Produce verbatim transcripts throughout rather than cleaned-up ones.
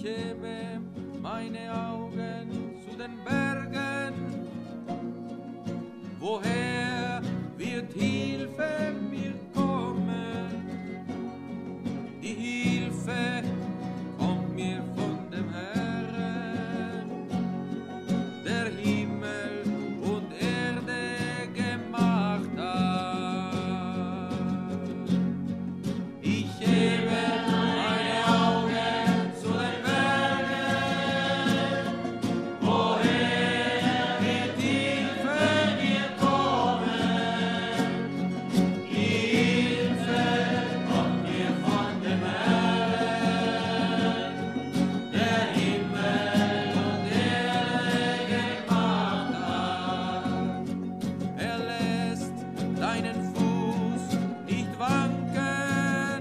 hebe meine Augen zu den Bergen. Woher wird Hilfe mir kommen? Die Hilfe kommt mir von dem Herrn, der Himmel und Erde gemacht hat. Ich hebe meine Augen zu den Bergen. Woher wird Hilfe mir kommen? Die Hilfe kommt mir von dem Herrn, der Himmel und Erde gemacht hat. Er lässt deinen Fuß nicht wanken.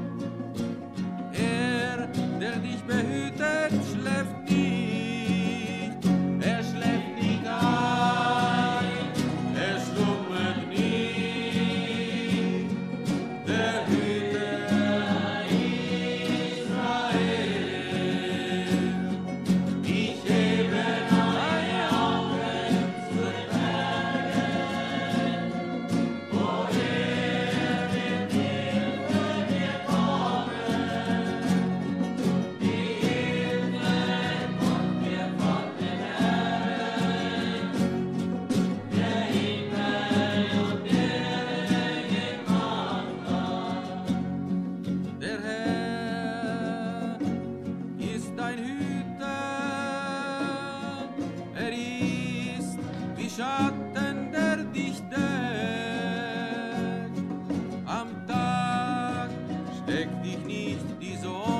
Er, der dich behütet, schläft nicht. Er schläft nicht ein, er schlummert nicht. Der Hüter Israel. Ich hebe meine Augen zu den Bergen. Woher wird Hilfe mir kommen? Die Hilfe kommt mir von dem Herrn, der Himmel und Erde gemacht hat. Der Herr ist dein Hüter, er ist wie Schatten, der dich deckt. Am Tag steckt dich nicht die Sonne,